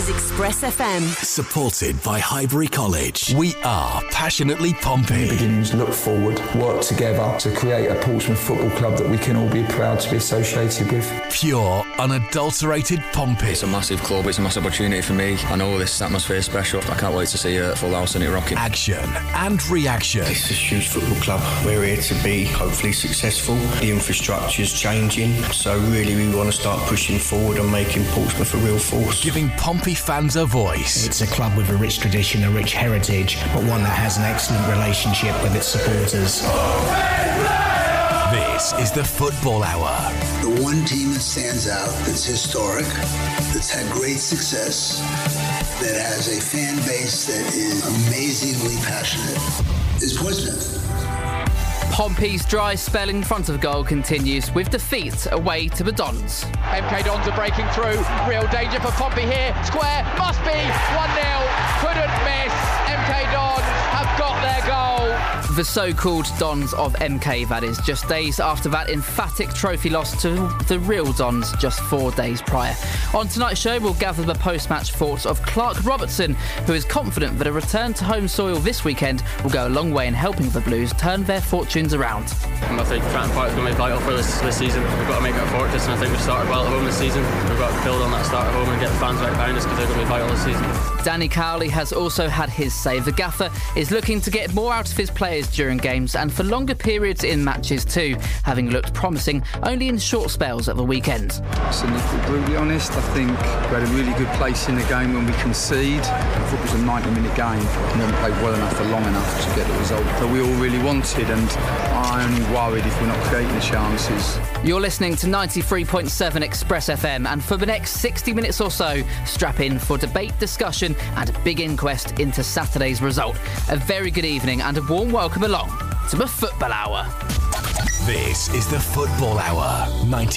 is Express FM. Supported by Highbury College. We are passionately Pompey. Beginnings look forward, work together to create a Portsmouth Football Club that we can all be proud to be associated with. Pure, unadulterated Pompey. It's a massive club, it's a massive opportunity for me. I know this atmosphere is special. I can't wait to see a full house and it rocking. Action and reaction. It's a huge football club. We're here to be hopefully successful. The infrastructure's changing, so really we want to start pushing forward and making Portsmouth a real force. Giving Pompey fans a voice. It's a club with a rich tradition, a rich heritage, but one that has an excellent relationship with its supporters. This is the Football Hour. The one team that stands out, that's historic, that's had great success, that has a fan base that is amazingly passionate, is Portsmouth. Pompey's dry spell in front of goal continues with defeat away to the Dons. MK Dons are breaking through. Real danger for Pompey here. Square must be 1-0. Couldn't miss. MK Dons have got their goal. The so-called Dons of MK, that is, just days after that emphatic trophy loss to the real Dons just 4 days prior. On tonight's show, we'll gather the post-match thoughts of Clark Robertson, who is confident that a return to home soil this weekend will go a long way in helping the Blues turn their fortunes around. I think Fratton Park is going to be vital for this season. We've got to make it a fortress, and I think we've started well at home this season. We've got to build on that start at home and get the fans right behind us because they're going to be vital this season. Danny Cowley has also had his say. The gaffer is looking to get more out of his players during games and for longer periods in matches too, having looked promising only in short spells at the weekend. So, to be brutally honest, I think we had a really good place in the game when we concede. I thought it was a 90-minute game. We haven't played well enough for long enough to get the result that we all really wanted, and I'm only worried if we're not creating chances. You're listening to 93.7 Express FM, and for the next 60 minutes or so, strap in for debate, discussion and a big inquest into Saturday's result. A very good evening and a warm welcome along to the Football Hour. This is the Football Hour,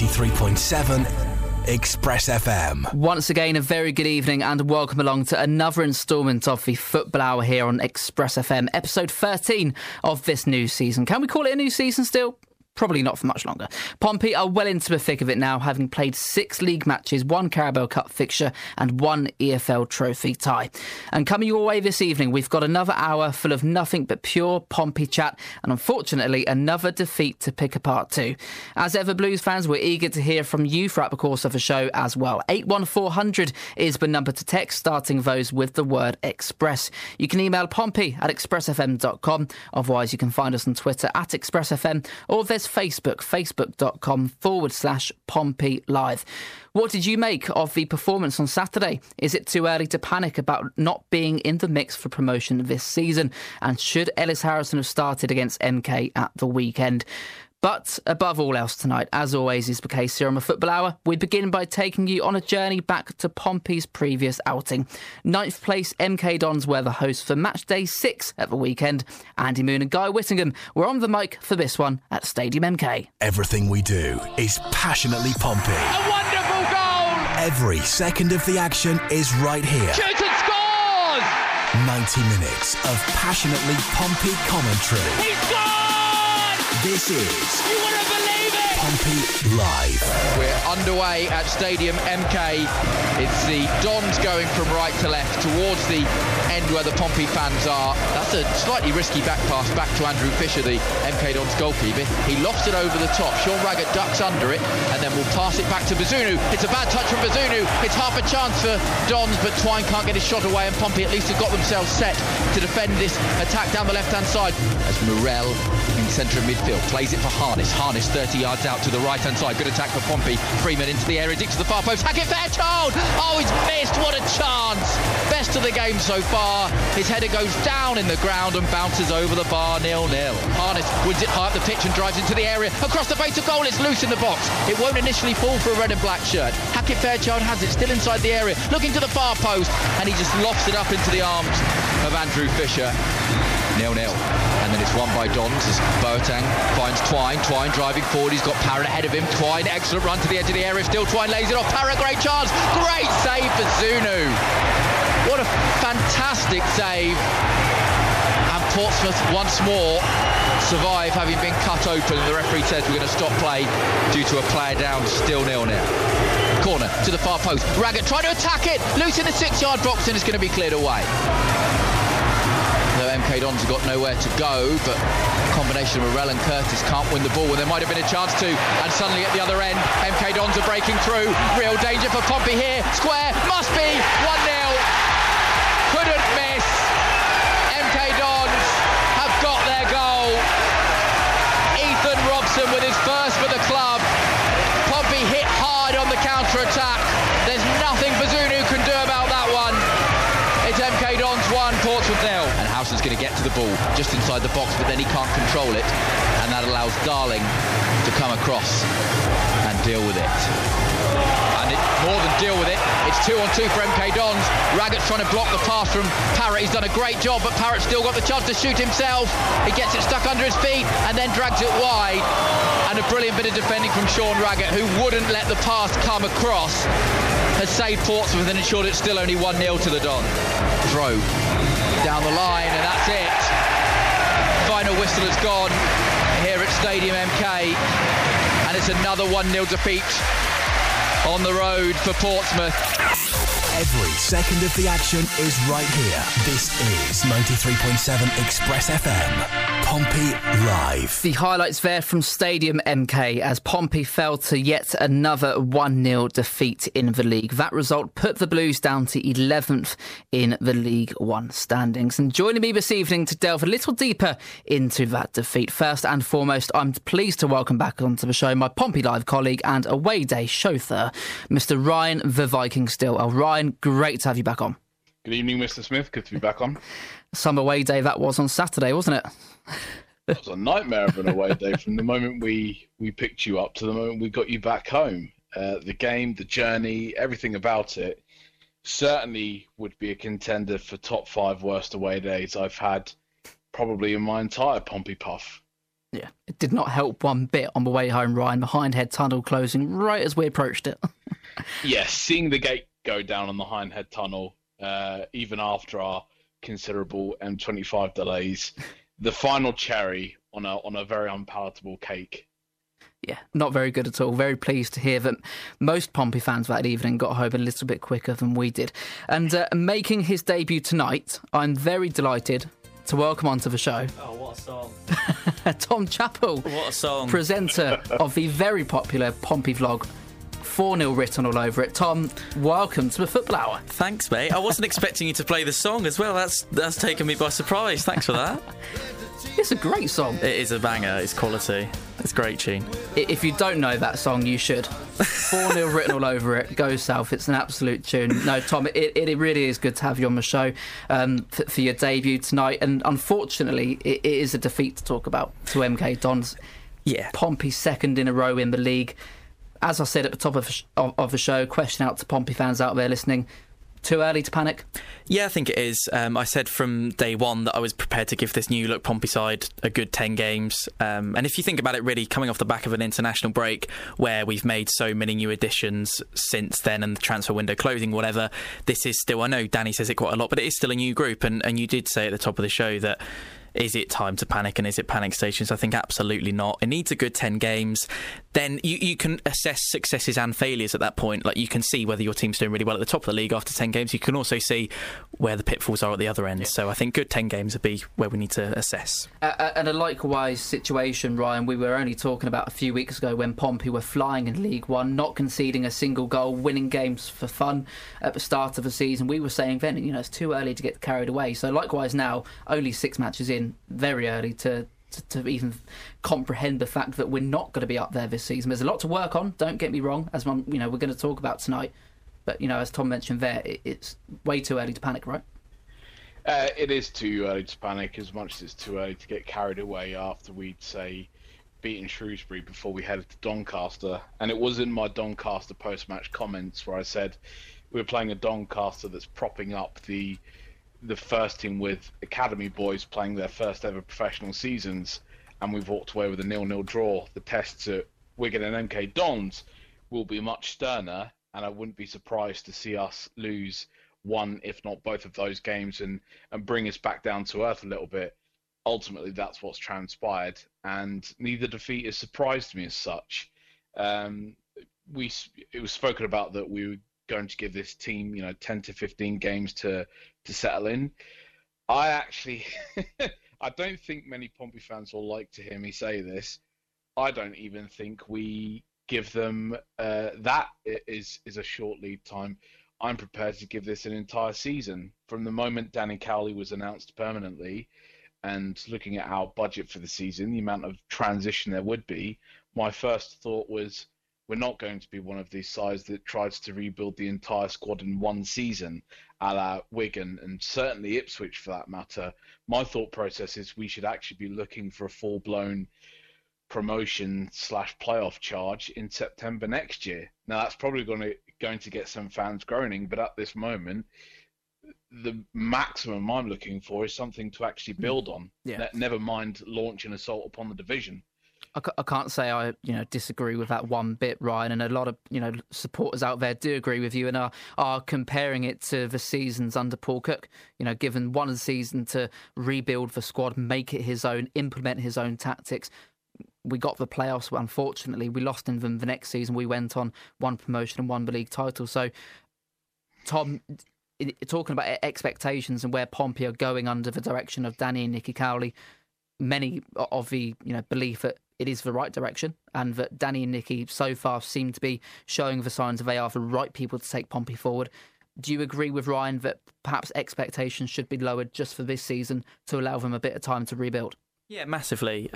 93.7 Express FM. Once again, a very good evening and welcome along to another instalment of the Football Hour here on Express FM, episode 13 of this new season. Can we call it a new season still? Probably not for much longer. Pompey are well into the thick of it now, having played 6 league matches, 1 Carabao Cup fixture and 1 EFL trophy tie. And coming your way this evening, we've got another hour full of nothing but pure Pompey chat and unfortunately another defeat to pick apart too. As ever, Blues fans, we're eager to hear from you throughout the course of the show as well. 81400 is the number to text, starting those with the word Express. You can email pompey@expressfm.com. Otherwise, you can find us on Twitter @ExpressFM, or there's Facebook, facebook.com/Pompey Live. What did you make of the performance on Saturday? Is it too early to panic about not being in the mix for promotion this season? And should Ellis Harrison have started against MK at the weekend? But above all else tonight, as always is the case here on the Football Hour, we begin by taking you on a journey back to Pompey's previous outing. 9th place MK Dons were the hosts for match day 6 at the weekend. Andy Moon and Guy Whittingham were on the mic for this one at Stadium MK. Everything we do is passionately Pompey. A wonderful goal! Every second of the action is right here. Shoots and scores! 90 minutes of passionately Pompey commentary. He scored! This is... You wouldn't believe it! Pompey Live. We're underway at Stadium MK. It's the Dons going from right to left towards the end where the Pompey fans are. That's a slightly risky back pass back to Andrew Fisher, the MK Dons goalkeeper. He lofts it over the top. Sean Raggett ducks under it and then will pass it back to Bazunu. It's a bad touch from Bazunu. It's half a chance for Dons, but Twine can't get his shot away, and Pompey at least have got themselves set to defend this attack down the left-hand side. As Morel in centre of midfield plays it for Harness. Harness 30 yards out to the right-hand side. Good attack for Pompey. Freeman into the area, digs to the far post. Hackett Fairchild! Oh, he's missed. What a chance! Best of the game so far. His header goes down in the ground and bounces over the bar. 0-0. Harness wins it high up the pitch and drives into the area. Across the face of goal, it's loose in the box. It won't initially fall for a red and black shirt. Hackett Fairchild has it still inside the area, looking to the far post, and he just lofts it up into the arms of Andrew Fisher. 0-0. And then it's won by Dons as Boateng finds Twine. Twine driving forward. He's got Parrott ahead of him. Twine, excellent run to the edge of the area. Still Twine lays it off. Parrott, great chance. Great save for Zunu. What a fantastic save. And Portsmouth once more survive having been cut open. The referee says we're going to stop play due to a player down. Still 0-0. Corner to the far post. Raggett trying to attack it. Loose in the 6-yard box and it's going to be cleared away. So MK Dons have got nowhere to go, but a combination of Morell and Curtis can't win the ball when there might have been a chance to. And suddenly at the other end, MK Dons are breaking through. Real danger for Pompey here. Square must be 1-0. Couldn't miss. MK Dons have got their goal. Ethan Robson with his first for the club. Pompey hit hard on the counter-attack. There's nothing Bazunu can do about that one. It's MK Dons 1, Portsmouth 0. And Howson's going to get to the ball just inside the box, but then he can't control it. And that allows Darling to come across and deal with it. And more than deal with it, it's 2-on-2 for MK Dons. Raggett's trying to block the pass from Parrott. He's done a great job, but Parrott's still got the chance to shoot himself. He gets it stuck under his feet and then drags it wide. And a brilliant bit of defending from Sean Raggett, who wouldn't let the pass come across, has saved Portsmouth and ensured it's still only 1-0 to the Dons. Throw down the line, and that's it. Final whistle has gone here at Stadium MK, and it's another 1-0 defeat on the road for Portsmouth. Every second of the action is right here. This is 93.7 Express FM. Pompey Live. The highlights there from Stadium MK as Pompey fell to yet another 1-0 defeat in the league. That result put the Blues down to 11th in the League One standings. And joining me this evening to delve a little deeper into that defeat, first and foremost, I'm pleased to welcome back onto the show my Pompey Live colleague and away day chauffeur, Mr. Ryan the Viking Still. Ryan, great to have you back on. Good evening, Mr. Smith. Good to be back on. Some away day that was on Saturday, wasn't it? It was a nightmare of an away day from the moment we picked you up to the moment we got you back home. The game, the journey, everything about it certainly would be a contender for top 5 worst away days I've had probably in my entire Pompey puff. Yeah, it did not help one bit on the way home, Ryan. The Hindhead tunnel closing right as we approached it. Yes, seeing the gate go down on the Hindhead tunnel, even after our considerable M25 delays, the final cherry on a very unpalatable cake. Yeah, not very good at all. Very pleased to hear that most Pompey fans that evening got home a little bit quicker than we did. And making his debut tonight, I'm very delighted to welcome onto the show. Oh, what a song. Tom Chappell. What a song. Presenter of the very popular Pompey vlog, 4-0 written all over it. Tom, welcome to the Football Hour. Thanks, mate. I wasn't expecting you to play the song as well. That's taken me by surprise. Thanks for that. It's a great song. It is a banger. It's quality. It's a great tune. If you don't know that song, you should. 4-0 written all over it. Go South. It's an absolute tune. No, Tom, it really is good to have you on the show for your debut tonight. And unfortunately, it is a defeat to talk about to MK Dons. Yeah. Pompey second in a row in the league. As I said at the top of the show, question out to Pompey fans out there listening. Too early to panic? Yeah, I think it is. I said from day one that I was prepared to give this new look Pompey side a good 10 games. And if you think about it, really coming off the back of an international break where we've made so many new additions since then and the transfer window closing, whatever, this is still, I know Danny says it quite a lot, but it is still a new group. And you did say at the top of the show that is it time to panic and is it panic stations? I think absolutely not. It needs a good 10 games. Then you can assess successes and failures at that point. Like you can see whether your team's doing really well at the top of the league after 10 games. You can also see where the pitfalls are at the other end. Yeah. So I think good 10 games would be where we need to assess. And a likewise situation, Ryan, we were only talking about a few weeks ago when Pompey were flying in League One, not conceding a single goal, winning games for fun at the start of the season. We were saying then, it's too early to get carried away. So likewise now, only 6 matches in, very early to even comprehend the fact that we're not going to be up there this season. There's a lot to work on, don't get me wrong, as we're going to talk about tonight. But, as Tom mentioned there, it's way too early to panic, right? It is too early to panic, as much as it's too early to get carried away after we'd, say, beaten Shrewsbury before we headed to Doncaster. And it was in my Doncaster post-match comments where I said we're playing a Doncaster that's propping up the first team with academy boys playing their first ever professional seasons, and we've walked away with a 0-0 draw. The tests at Wigan and MK Dons will be much sterner, and I wouldn't be surprised to see us lose one, if not both of those games, and bring us back down to earth a little bit. Ultimately, that's what's transpired, and neither defeat has surprised me as such. it was spoken about that we were going to give this team 10 to 15 games to settle in. I actually I don't think many Pompey fans will like to hear me say this. I don't even think we give them that is a short lead time. I'm prepared to give this an entire season. From the moment Danny Cowley was announced permanently, and looking at our budget for the season, the amount of transition there would be, my first thought was, we're not going to be one of these sides that tries to rebuild the entire squad in one season, a la Wigan and certainly Ipswich for that matter. My thought process is we should actually be looking for a full-blown promotion/playoff charge in September next year. Now that's probably going to get some fans groaning, but at this moment, the maximum I'm looking for is something to actually build on. Yeah. Never mind launch an assault upon the division. I can't say I disagree with that one bit, Ryan, and a lot of supporters out there do agree with you and are comparing it to the seasons under Paul Cook. Given one season to rebuild the squad, make it his own, implement his own tactics. We got the playoffs, but unfortunately we lost in them the next season. We went on, won promotion and won the league title. So, Tom, talking about expectations and where Pompey are going under the direction of Danny and Nicky Cowley, many of the belief that it is the right direction and that Danny and Nicky so far seem to be showing the signs that they are the right people to take Pompey forward. Do you agree with Ryan that perhaps expectations should be lowered just for this season to allow them a bit of time to rebuild? Yeah, massively.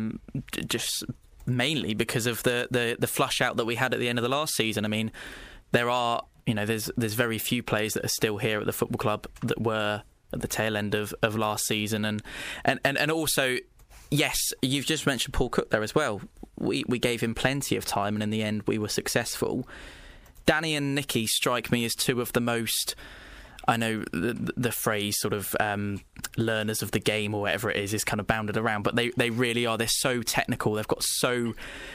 Just mainly because of the flush out that we had at the end of the last season. I mean, there are there's very few players that are still here at the football club that were at the tail end of last season, and also, yes, you've just mentioned Paul Cook there as well. We gave him plenty of time, and in the end, we were successful. Danny and Nicky strike me as two of the most, I know the phrase sort of learners of the game or whatever it is kind of bounded around, but they really are. They're so technical. They've got so,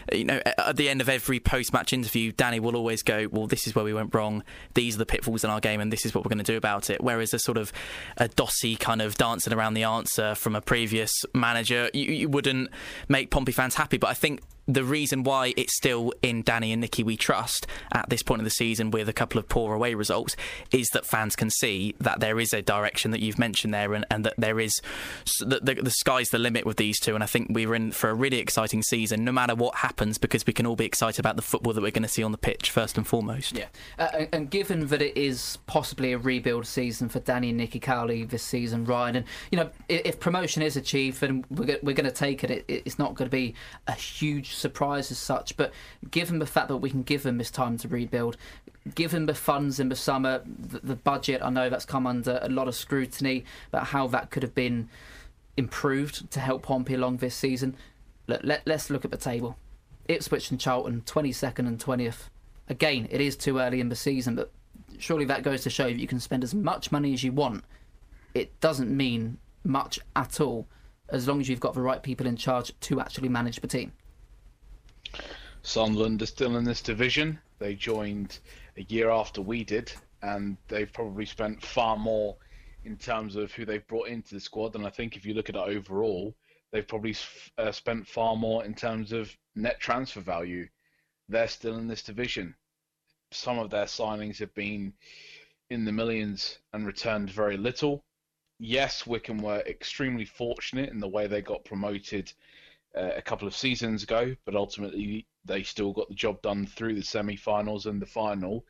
at the end of every post-match interview, Danny will always go, well, this is where we went wrong. These are the pitfalls in our game and this is what we're going to do about it. Whereas a sort of a dossy kind of dancing around the answer from a previous manager, you wouldn't make Pompey fans happy. But I think the reason why it's still in Danny and Nicky we trust at this point of the season with a couple of poor away results is that fans can see that there is a direction that you've mentioned there and that there is the sky's the limit with these two. And I think we're in for a really exciting season no matter what happens, because we can all be excited about the football that we're going to see on the pitch first and foremost. Yeah, and given that it is possibly a rebuild season for Danny and Nicky Cowley this season, Ryan, and if promotion is achieved, then we're going to take it. It's not going to be a huge surprise as such, but given the fact that we can give them this time to rebuild, given the funds in the summer, the budget, I know that's come under a lot of scrutiny about how that could have been improved to help Pompey along this season. Let's look at the table. Ipswich and Charlton, 22nd and 20th. Again, it is too early in the season, but surely that goes to show that you can spend as much money as you want. It doesn't mean much at all as long as you've got the right people in charge to actually manage the team. Sunderland are still in this division. They joined a year after we did, and they've probably spent far more in terms of who they've brought into the squad. And I think if you look at it overall, they've probably spent far more in terms of net transfer value. They're still in this division. Some of their signings have been in the millions and returned very little. Yes, Wycombe were extremely fortunate in the way they got promoted a couple of seasons ago, but ultimately they still got the job done through the semi-finals and the final.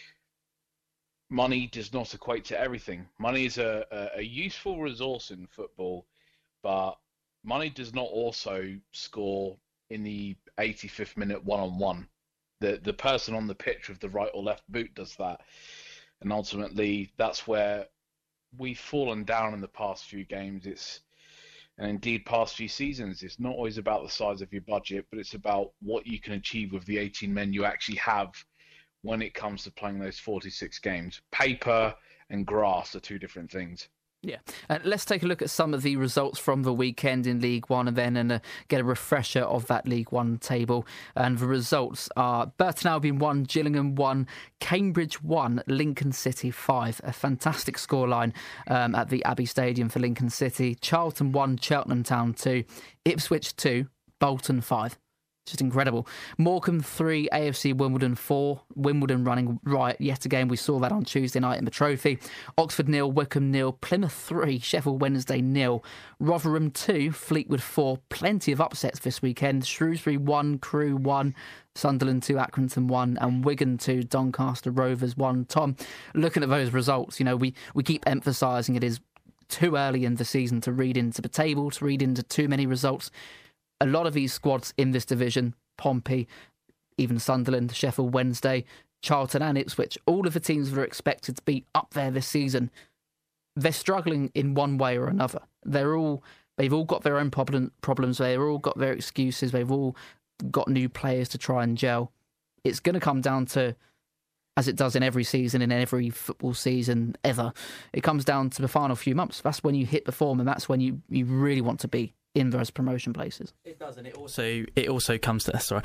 Money does not equate to everything. Money is a useful resource in football, but money does not also score in the 85th minute one-on-one. The person on the pitch with the right or left boot does that. And ultimately, that's where we've fallen down in the past few games. And indeed, past few seasons, it's not always about the size of your budget, but it's about what you can achieve with the 18 men you actually have when it comes to playing those 46 games. Paper and grass are two different things. Yeah. Let's take a look at some of the results from the weekend in League One and then get a refresher of that League One table. And the results are Burton Albion 1, Gillingham 1, Cambridge 1, Lincoln City 5. A fantastic scoreline at the Abbey Stadium for Lincoln City. Charlton 1, Cheltenham Town 2, Ipswich 2, Bolton 5. Just incredible. Morecambe 3, AFC Wimbledon 4. Wimbledon running riot yet again. We saw that on Tuesday night in the Trophy. Oxford 0, Wycombe 0, Plymouth 3, Sheffield Wednesday 0, Rotherham 2, Fleetwood 4. Plenty of upsets this weekend. Shrewsbury 1, Crewe 1, Sunderland 2, Accrington 1, and Wigan 2, Doncaster Rovers 1. Tom, looking at those results, we keep emphasising it is too early in the season to read into the table, to read into too many results. A lot of these squads in this division, Pompey, even Sunderland, Sheffield Wednesday, Charlton and Ipswich, all of the teams that are expected to be up there this season, they're struggling in one way or another. They've all got their own problems. They've all got their excuses. They've all got new players to try and gel. It's going to come down to, as it does in every season, in every football season ever, it comes down to the final few months. That's when you hit the form, and that's when you really want to be in those promotion places. It does, and it also comes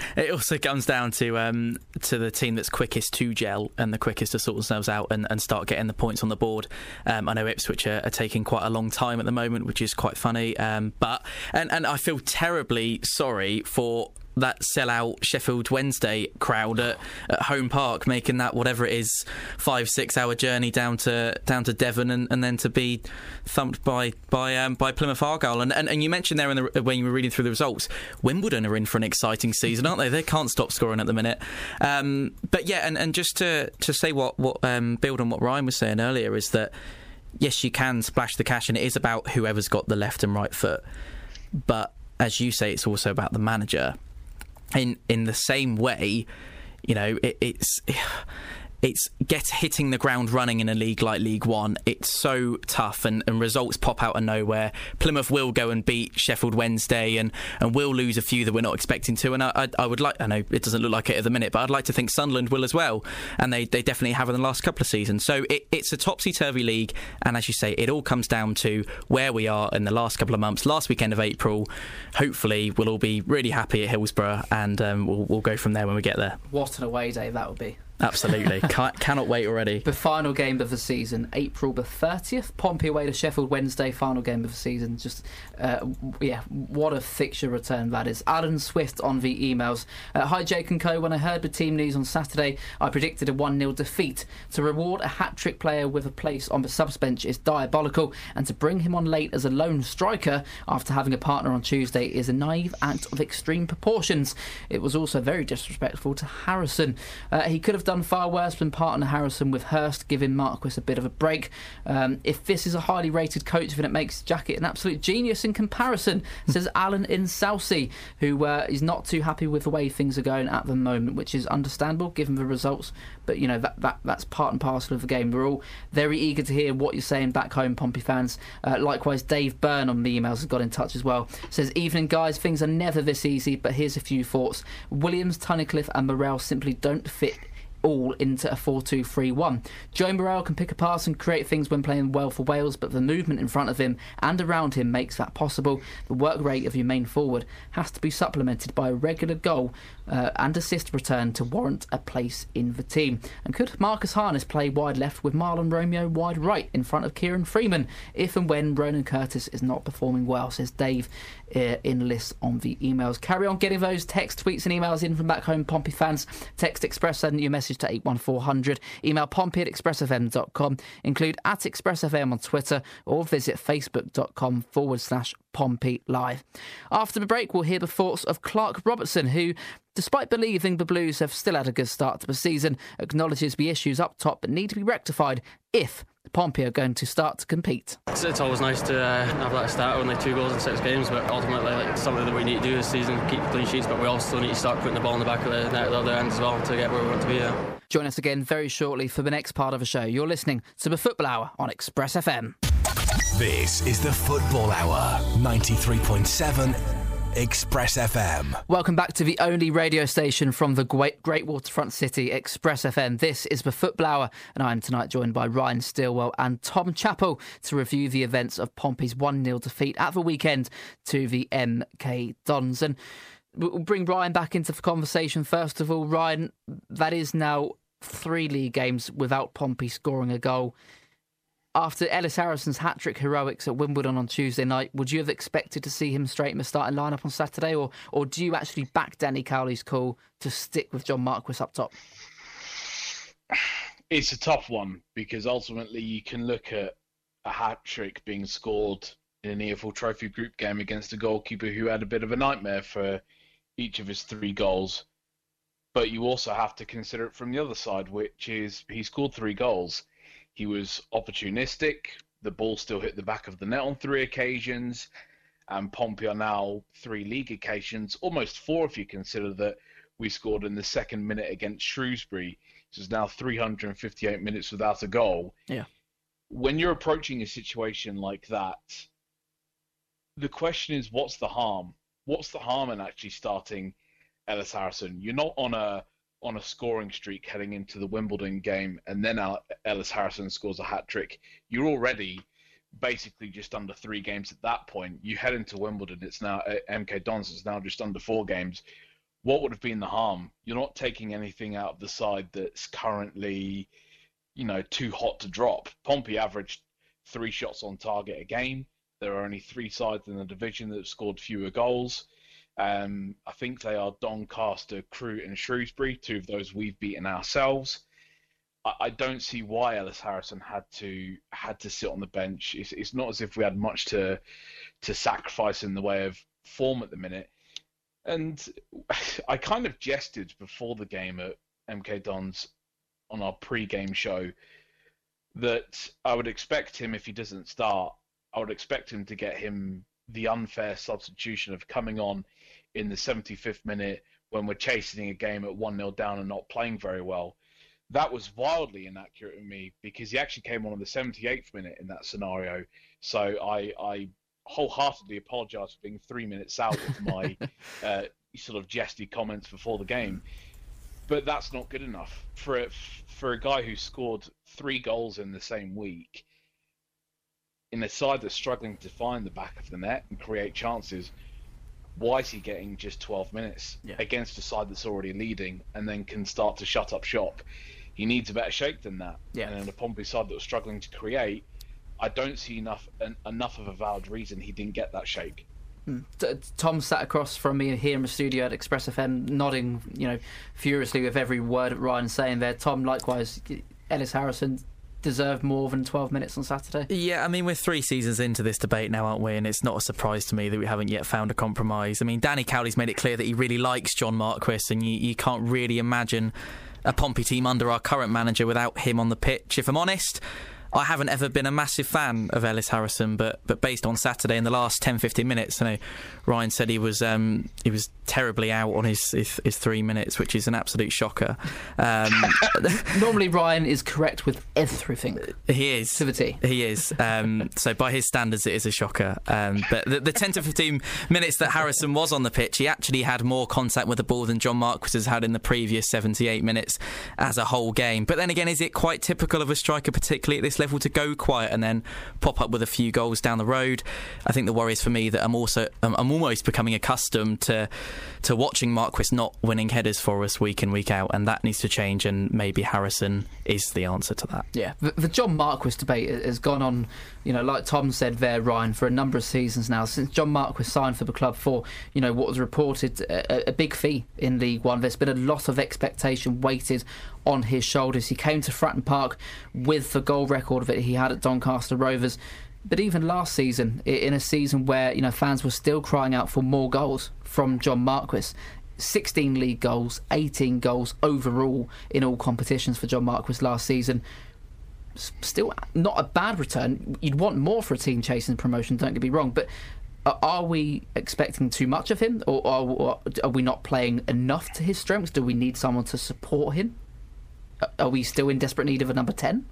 down to the team that's quickest to gel and the quickest to sort themselves out and start getting the points on the board. I know Ipswich are taking quite a long time at the moment, which is quite funny. But I feel terribly sorry for that sellout Sheffield Wednesday crowd at Home Park, making that, whatever it is, 5-6 hour journey down to Devon and then to be thumped by Plymouth Argyle. And you mentioned there when you were reading through the results, Wimbledon are in for an exciting season, aren't they? They can't stop scoring at the minute. But yeah, and just to say what build on what Ryan was saying earlier, is that yes, you can splash the cash, and it is about whoever's got the left and right foot. But as you say, it's also about the manager. In the same way, it's hitting the ground running in a league like League One. It's so tough, and results pop out of nowhere. Plymouth will go and beat Sheffield Wednesday, and will lose a few that we're not expecting to. And I would like, I know it doesn't look like it at the minute, but I'd like to think Sunderland will as well. And they definitely have in the last couple of seasons. So it's a topsy-turvy league. And as you say, it all comes down to where we are in the last couple of months. Last weekend of April, hopefully we'll all be really happy at Hillsborough, and we'll go from there when we get there. What an away day that would be. Absolutely. Cannot wait already. The final game of the season, April the 30th. Pompey away to Sheffield Wednesday, final game of the season. Just, what a fixture return that is. Alan Swift on the emails. Hi, Jake and Co. When I heard the team news on Saturday, I predicted a 1-0 defeat. To reward a hat-trick player with a place on the subs bench is diabolical, and to bring him on late as a lone striker after having a partner on Tuesday is a naive act of extreme proportions. It was also very disrespectful to Harrison. He could have done far worse than partner Harrison with Hurst, giving Marquis a bit of a break. If this is a highly rated coach, then it makes Jackett an absolute genius in comparison, says Alan in Southsea, who is not too happy with the way things are going at the moment, which is understandable given the results. But that's part and parcel of the game. We're all very eager to hear what you're saying back home, Pompey fans. Likewise, Dave Byrne on the emails has got in touch as well. Says, evening guys, things are never this easy, but here's a few thoughts. Williams, Tunnicliffe and Morrell simply don't fit all into a 4-2-3-1. Joe Morrell can pick a pass and create things when playing well for Wales, but the movement in front of him and around him makes that possible. The work rate of your main forward has to be supplemented by a regular goal and assist return to warrant a place in the team. And could Marcus Harness play wide left with Marlon Romeo wide right in front of Kieran Freeman if and when Ronan Curtis is not performing well, says Dave in lists on the emails. Carry on getting those text, tweets and emails in from back home, Pompey fans. Text Express, send your message to 81400. Email pompey@expressfm.com. Include @expressfm on Twitter, or visit facebook.com/Pompey Live. After the break, we'll hear the thoughts of Clark Robertson, who, despite believing the Blues have still had a good start to the season, acknowledges the issues up top that need to be rectified if Pompey are going to start to compete. It's always nice to have that start, only 2 goals in 6 games, but ultimately something that we need to do this season, keep clean sheets, but we also need to start putting the ball in the back of the net at the other end as well to get where we want to be. Join us again very shortly for the next part of the show. You're listening to the Football Hour on Express FM. This is the Football Hour, 93.7 Express FM. Welcome back to the only radio station from the great waterfront city, Express FM. This is the Football Hour, and I'm tonight joined by Ryan Stillwell and Tom Chappell to review the events of Pompey's 1-0 defeat at the weekend to the MK Dons. And we'll bring Ryan back into the conversation. First of all, Ryan, that is now 3 league games without Pompey scoring a goal. After Ellis Harrison's hat-trick heroics at Wimbledon on Tuesday night, would you have expected to see him straight in the starting lineup on Saturday, or do you actually back Danny Cowley's call to stick with John Marquis up top? It's a tough one, because ultimately you can look at a hat-trick being scored in an EFL Trophy group game against a goalkeeper who had a bit of a nightmare for each of his 3 goals. But you also have to consider it from the other side, which is he scored 3 goals. He was opportunistic. The ball still hit the back of the net on 3 occasions. And Pompey are now 3 league occasions, almost 4 if you consider that we scored in the 2nd minute against Shrewsbury. This is now 358 minutes without a goal. Yeah. When you're approaching a situation like that, the question is, what's the harm? What's the harm in actually starting Ellis Harrison? You're not on a scoring streak heading into the Wimbledon game, and then Ellis Harrison scores a hat-trick. You're already basically just under 3 games at that point. You head into Wimbledon, it's now MK Dons, it's now just under 4 games. What would have been the harm? You're not taking anything out of the side that's currently, too hot to drop. Pompey averaged 3 shots on target a game. There are only 3 sides in the division that have scored fewer goals. I think they are Doncaster, Crewe and Shrewsbury. 2 of those we've beaten ourselves. I don't see why Ellis Harrison had to sit on the bench. It's not as if we had much to sacrifice in the way of form at the minute. And I kind of jested before the game at MK Dons on our pre-game show that I would expect him, if he doesn't start, I would expect him to get him the unfair substitution of coming on in the 75th minute when we're chasing a game at 1-0 down and not playing very well. That was wildly inaccurate of me, because he actually came on in the 78th minute in that scenario. So I wholeheartedly apologise for being 3 minutes out with my sort of jesty comments before the game. But that's not good enough. For a guy who scored 3 goals in the same week, in a side that's struggling to find the back of the net and create chances, why is he getting just 12 minutes against a side that's already leading and then can start to shut up shop? He needs a better shake than that. Yeah. And in a Pompey side that was struggling to create, I don't see enough of a valid reason he didn't get that shake. Tom sat across from me here in the studio at Express FM, nodding, furiously with every word that Ryan's saying there. Tom, likewise, Ellis Harrison deserved more than 12 minutes on Saturday. Yeah, I mean, we're 3 seasons into this debate now, aren't we? And it's not a surprise to me that we haven't yet found a compromise. I mean, Danny Cowley's made it clear that he really likes John Marquis, and you can't really imagine a Pompey team under our current manager without him on the pitch. If I'm honest, I haven't ever been a massive fan of Ellis Harrison, but based on Saturday in the last 10-15 minutes, Ryan said he was terribly out on his 3 minutes, which is an absolute shocker. Normally Ryan is correct with everything. He is. To the T. He is. So by his standards, it is a shocker. But the 10 to 15 minutes that Harrison was on the pitch, he actually had more contact with the ball than John Marquis has had in the previous 78 minutes as a whole game. But then again, is it quite typical of a striker, particularly at this level, to go quiet and then pop up with a few goals down the road? I think the worry is for me that I'm almost becoming accustomed to watching Marquis not winning headers for us week in, week out, and that needs to change, and maybe Harrison is the answer to that. Yeah, the John Marquis debate has gone on, like Tom said there, Ryan, for a number of seasons now, since John Marquis signed for the club for, what was reported a big fee in League One. There's been a lot of expectation weighted on his shoulders. He came to Fratton Park with the goal record that he had at Doncaster Rovers. But even last season, in a season where fans were still crying out for more goals from John Marquis, 16 league goals, 18 goals overall in all competitions for John Marquis last season. Still not a bad return. You'd want more for a team chasing promotion, don't get me wrong, but are we expecting too much of him, or are we not playing enough to his strengths? Do we need someone to support him? Are we still in desperate need of a number 10?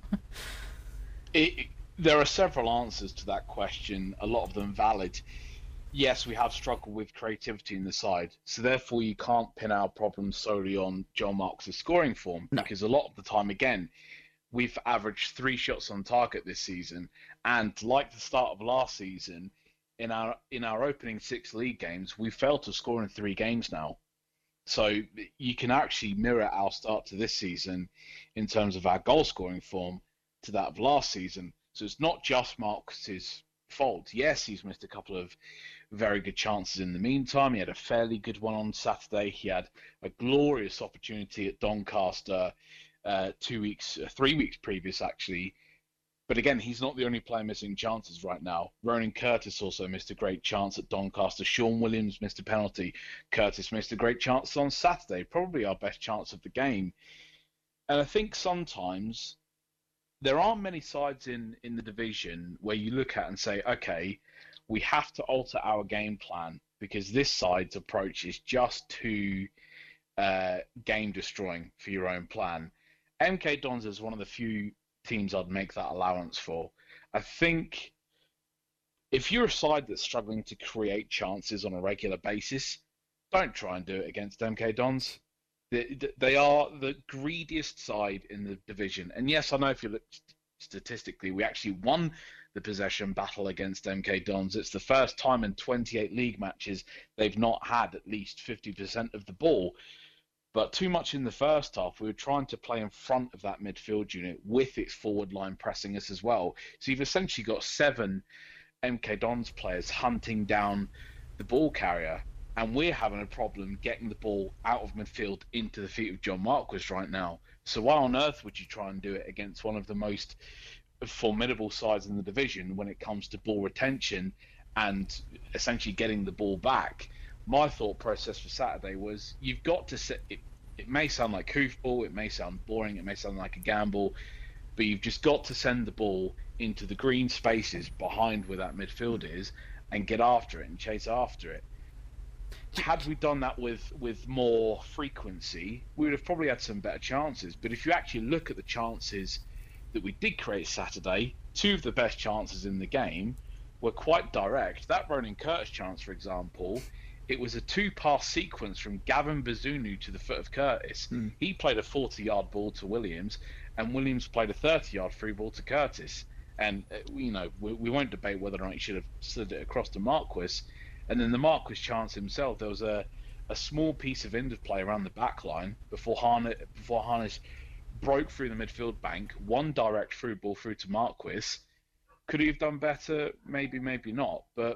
There are several answers to that question, a lot of them valid. Yes, we have struggled with creativity in the side, so therefore you can't pin our problems solely on John Marquis' scoring form, because a lot of the time, again, we've averaged 3 shots on target this season, and like the start of last season, in our opening 6 league games, we failed to score in 3 games now. So you can actually mirror our start to this season in terms of our goal scoring form to that of last season. So it's not just Marquis's fault. Yes, he's missed a couple of very good chances in the meantime. He had a fairly good one on Saturday. He had a glorious opportunity at Doncaster 3 weeks previous, actually. But again, he's not the only player missing chances right now. Ronan Curtis also missed a great chance at Doncaster. Sean Williams missed a penalty. Curtis missed a great chance on Saturday, probably our best chance of the game. And I think sometimes there aren't many sides in the division where you look at and say, okay, we have to alter our game plan because this side's approach is just too game-destroying for your own plan. MK Dons is one of the few teams I'd make that allowance for. I think if you're a side that's struggling to create chances on a regular basis, don't try and do it against MK Dons. They are the greediest side in the division. And yes, I know if you look statistically, we actually won the possession battle against MK Dons. It's the first time in 28 league matches they've not had at least 50% of the ball. But too much in the first half, we were trying to play in front of that midfield unit with its forward line pressing us as well. So you've essentially got 7 MK Dons players hunting down the ball carrier, and we're having a problem getting the ball out of midfield into the feet of John Marquis right now. So why on earth would you try and do it against one of the most formidable sides in the division when it comes to ball retention and essentially getting the ball back? My thought process for Saturday was you've got to set it. It may sound like hoofball, it may sound boring, it may sound like a gamble, but you've just got to send the ball into the green spaces behind where that midfield is and get after it and chase after it. Had we done that with more frequency, we would have probably had some better chances. But if you actually look at the chances that we did create Saturday, 2 of the best chances in the game were quite direct. That Ronan Curtis chance, for example, it was a 2-pass sequence from Gavin Bazunu to the foot of Curtis. He played a 40-yard ball to Williams, and Williams played a 30-yard free ball to Curtis. And, we won't debate whether or not he should have slid it across to Marquis. And then the Marquis chance himself, there was a small piece of end of play around the back line before Harness broke through the midfield bank, one direct through ball through to Marquis. Could he have done better? Maybe, maybe not. But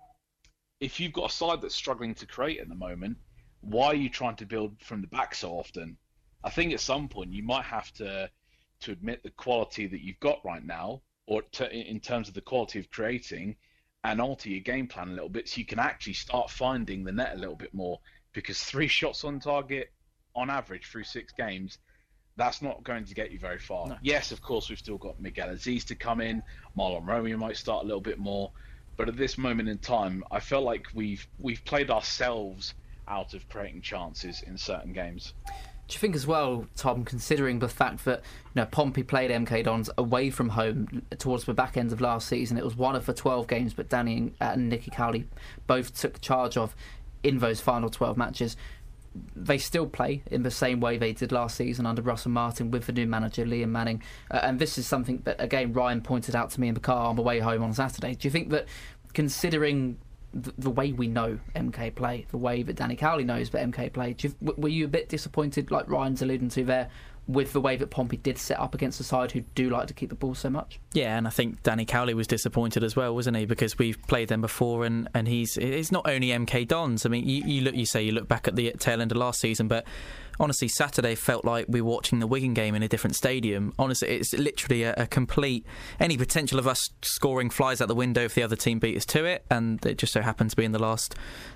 if you've got a side that's struggling to create at the moment, why are you trying to build from the back so often? I think at some point you might have to admit the quality that you've got right now, or in terms of the quality of creating, and alter your game plan a little bit so you can actually start finding the net a little bit more. Because 3 shots on target on average through 6 games, that's not going to get you very far. No. Yes, of course, we've still got Miguel Aziz to come in. Marlon Romeo might start a little bit more. But at this moment in time, I feel like we've played ourselves out of creating chances in certain games. Do you think as well, Tom, considering the fact that Pompey played MK Dons away from home towards the back end of last season? It was one of the 12 games, but Danny and Nicky Cowley both took charge of in those final 12 matches. They still play in the same way they did last season under Russell Martin with the new manager, Liam Manning. And this is something that, again, Ryan pointed out to me in the car on the way home on Saturday. Do you think that, considering the way we know MK play, the way that Danny Cowley knows that MK play, were you a bit disappointed, like Ryan's alluding to there, with the way that Pompey did set up against a side who do like to keep the ball so much? Yeah, and I think Danny Cowley was disappointed as well, wasn't he? Because we've played them before, and it's not only MK Dons. I mean, you look back at the tail end of last season, but honestly, Saturday felt like we were watching the Wigan game in a different stadium. Honestly, it's literally a complete... Any potential of us scoring flies out the window if the other team beat us to it, and it just so happened to be in the last,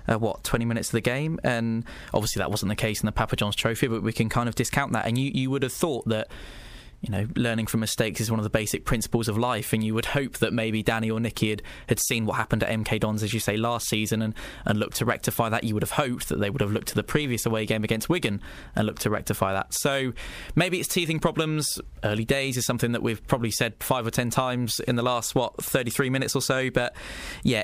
20 minutes of the game. And obviously that wasn't the case in the Papa John's Trophy, but we can kind of discount that. And you would have thought that, learning from mistakes is one of the basic principles of life, and you would hope that maybe Danny or Nicky had seen what happened at MK Dons, as you say, last season and looked to rectify that. You would have hoped that they would have looked to the previous away game against Wigan and looked to rectify that. So maybe it's teething problems. Early days is something that we've probably said 5 or 10 times in the last 33 minutes or so, but yeah,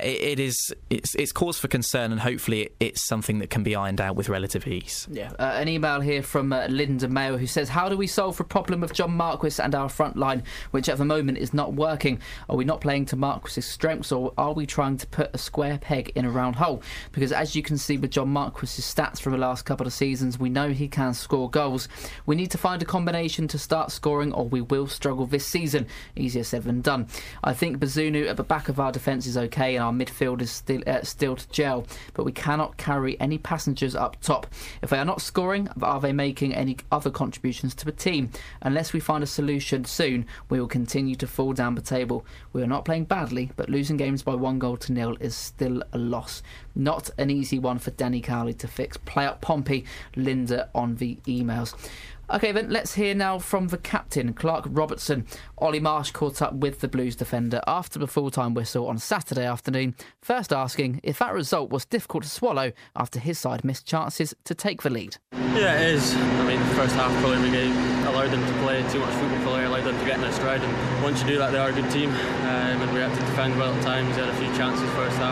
it's cause for concern, and hopefully it's something that can be ironed out with relative ease. Yeah. An email here from Linda Mayo who says, how do we solve the problem of John Marquis Marquis and our front line, which at the moment is not working? Are we not playing to Marquis's strengths, or are we trying to put a square peg in a round hole? Because as you can see with John Marquis's stats from the last couple of seasons, we know he can score goals. We need to find a combination to start scoring, or we will struggle this season. Easier said than done. I think Bazunu at the back of our defence is okay, and our midfield is still to gel, but we cannot carry any passengers up top. If they are not scoring, are they making any other contributions to the team? Unless we find a solution soon, we will continue to fall down the table. We are not playing badly, but losing games by 1-0 is still a loss. Not an easy one for Danny Cowley to fix. Play up Pompey, Linda on the emails. OK then, let's hear now from the captain, Clark Robertson. Ollie Marsh caught up with the Blues defender after the full-time whistle on Saturday afternoon, first asking if that result was difficult to swallow after his side missed chances to take the lead. Yeah, it is. I mean, the first half probably we allowed them to play too much football, allowed them to get in their stride, and once you do that, they are a good team, and we had to defend well at times. We had a few chances first half.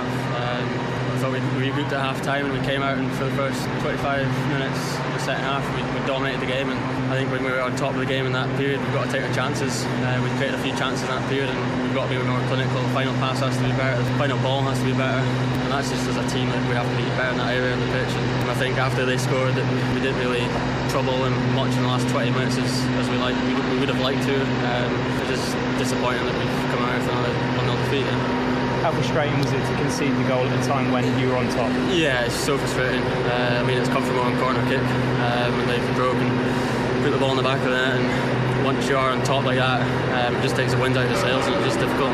I thought we regrouped at half time and we came out, and for the first 25 minutes of the second half we dominated the game, and I think when we were on top of the game in that period, we've got to take our chances. We created a few chances in that period, and we've got to be more clinical. The final pass has to be better, the final ball has to be better, and that's just as a team that we have to be better in that area of the pitch. And I think after they scored, we didn't really trouble them much in the last 20 minutes as we would have liked to. It's just disappointing that we've come out with another 1-0 defeat. How frustrating was it to concede the goal at the time when you were on top? Yeah, it's so frustrating. I mean, it's come from a corner kick, and they've broken, put the ball in the back of the net, and once you are on top like that, it just takes the wind out of the sails, and it's just difficult.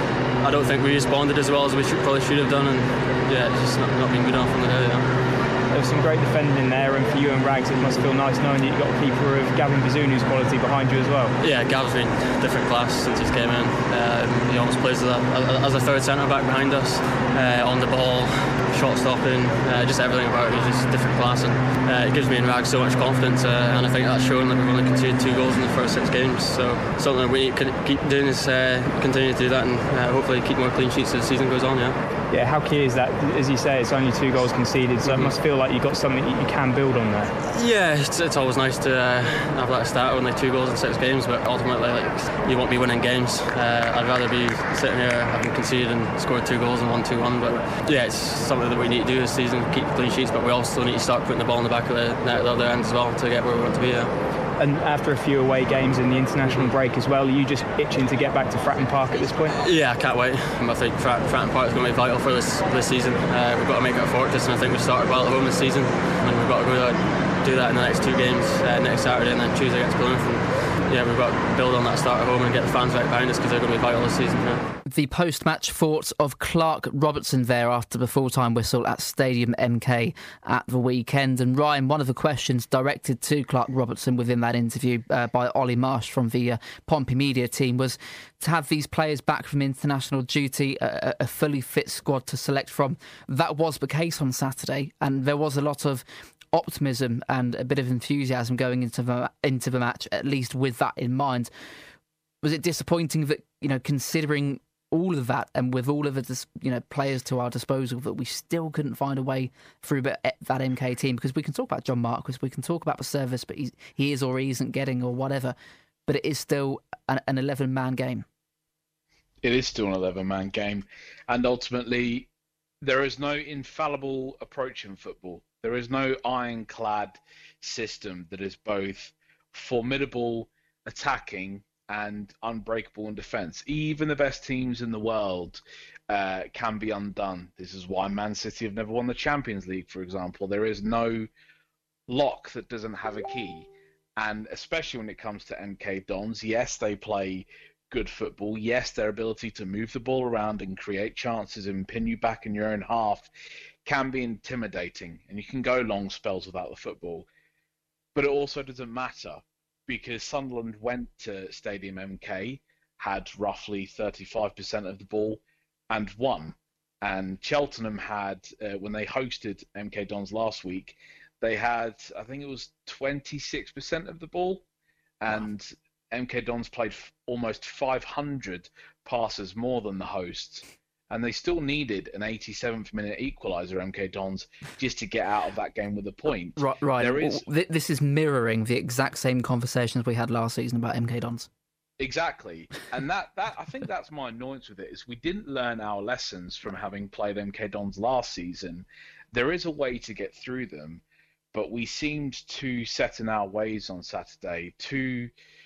I don't think we responded as well as we probably should have done, and yeah, it's just not been good enough from the day. There was some great defending there, and for you and Rags, it must feel nice knowing that you've got a keeper of Gavin Bazunu's quality behind you as well. Yeah, Gav's been different class since he's came in. He almost plays as a third centre back behind us, on the ball, shot stopping, just everything about it. He's just different class, and it gives me and Rags so much confidence, and I think that's shown that we've only conceded 2 goals in the first 6 games. So something that we need to keep doing is continue to do that, and hopefully keep more clean sheets as the season goes on. Yeah, how key is that? As you say, it's only 2 goals conceded, so it must feel like you've got something that you can build on there. Yeah, it's always nice to have that start, only 2 goals in 6 games, but ultimately you won't be winning games. I'd rather be sitting here having conceded and scored 2 goals and won 2-1, but yeah, it's something that we need to do this season, keep clean sheets, but we also need to start putting the ball in the back of the net at the other end as well to get where we want to be. And after a few away games in the international break as well, are you just itching to get back to Fratton Park at this point? Yeah, I can't wait. I think Fratton Park is going to be vital for this season. We've got to make it a fortress, and I think we've started well at home this season, and we've got to go do that in the next 2 games, next Saturday and then Tuesday against Plymouth. Yeah, we've got to build on that start at home and get the fans right behind us, because they're going to be vital this season. The post-match thoughts of Clark Robertson there after the full-time whistle at Stadium MK at the weekend. And Ryan, one of the questions directed to Clark Robertson within that interview by Ollie Marsh from the Pompey media team was to have these players back from international duty, a fully fit squad to select from. That was the case on Saturday, and there was a lot of optimism and a bit of enthusiasm going into the match, at least with that in mind. Was it disappointing that, considering all of that and with all of the players to our disposal, that we still couldn't find a way through that MK team? Because we can talk about John Marquis, we can talk about the service, but he is or he isn't getting or whatever, but it is still an 11-man game. It is still an 11-man game, and ultimately there is no infallible approach in football. There is no ironclad system that is both formidable attacking and unbreakable in defence. Even the best teams in the world can be undone. This is why Man City have never won the Champions League, for example. There is no lock that doesn't have a key. And especially when it comes to MK Dons, yes, they play good football. Yes, their ability to move the ball around and create chances and pin you back in your own half can be intimidating, and you can go long spells without the football. But it also doesn't matter, because Sunderland went to Stadium MK, had roughly 35% of the ball, and won. And Cheltenham had, when they hosted MK Dons last week, they had, I think it was 26% of the ball, and MK Dons played almost 500 passes more than the hosts, and they still needed an 87th minute equaliser, MK Dons, just to get out of that game with a point. Right. This is mirroring the exact same conversations we had last season about MK Dons. Exactly, and that I think that's my annoyance with it, is we didn't learn our lessons from having played MK Dons last season. There is a way to get through them, but we seemed too set in our ways on Saturday, too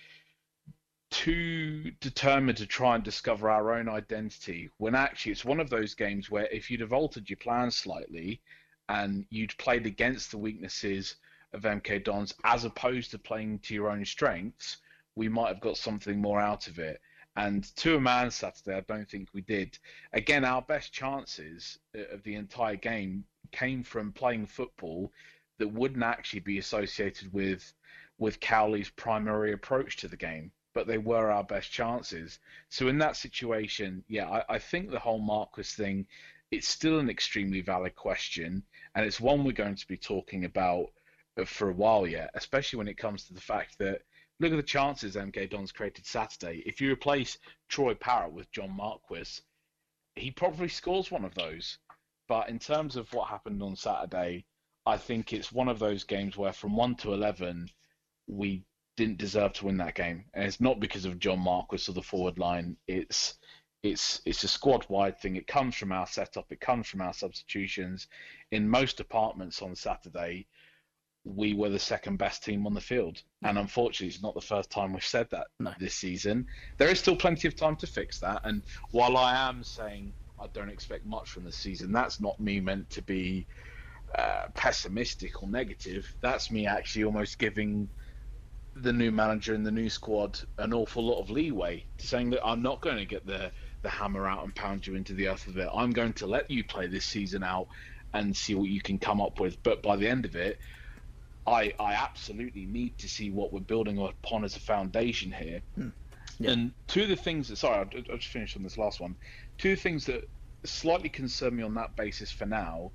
determined to try and discover our own identity, when actually it's one of those games where if you'd have altered your plan slightly and you'd played against the weaknesses of MK Dons as opposed to playing to your own strengths, we might have got something more out of it. And to a man Saturday, I don't think we did. Again, our best chances of the entire game came from playing football that wouldn't actually be associated with Cowley's primary approach to the game, but they were our best chances. So in that situation, yeah, I think the whole Marquis thing, it's still an extremely valid question, and it's one we're going to be talking about for a while yet, especially when it comes to the fact that look at the chances MK Dons created Saturday. If you replace Troy Parrott with John Marquis, he probably scores one of those. But in terms of what happened on Saturday, I think it's one of those games where from 1 to 11, we didn't deserve to win that game. And it's not because of John Marquis or the forward line. It's a squad-wide thing. It comes from our setup. It comes from our substitutions. In most departments on Saturday, we were the second best team on the field. And unfortunately, it's not the first time we've said that this season. There is still plenty of time to fix that. And while I am saying I don't expect much from this season, that's not me meant to be pessimistic or negative. That's me actually almost giving the new manager and the new squad an awful lot of leeway to saying that I'm not going to get the hammer out and pound you into the earth with it. I'm going to let you play this season out and see what you can come up with. But by the end of it, I absolutely need to see what we're building upon as a foundation here. Yeah. And two of the things that, sorry, I'll just finish on this last one. Two of the things that slightly concern me on that basis for now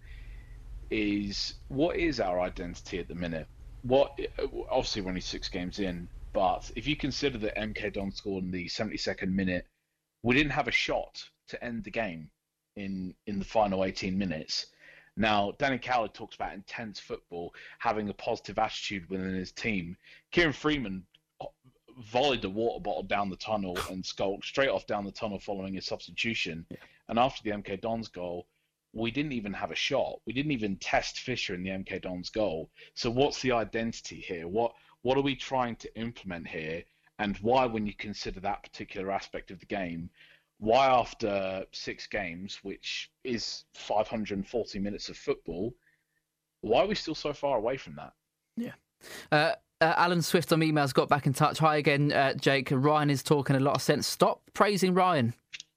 is, what is our identity at the minute? Obviously we're only 6 games in, but if you consider that MK Dons scored in the 72nd minute, we didn't have a shot to end the game in the final 18 minutes. Now, Danny Cowley talks about intense football, having a positive attitude within his team. Kieran Freeman volleyed a water bottle down the tunnel and skulked straight off down the tunnel following his substitution. Yeah. And after the MK Dons goal, we didn't even have a shot. We didn't even test Fisher in the MK Dons goal. So what's the identity here? What are we trying to implement here? And why, when you consider that particular aspect of the game, why after 6 games, which is 540 minutes of football, why are we still so far away from that? Yeah. Alan Swift on emails got back in touch. Hi again, Jake. Ryan is talking a lot of sense. Stop praising Ryan.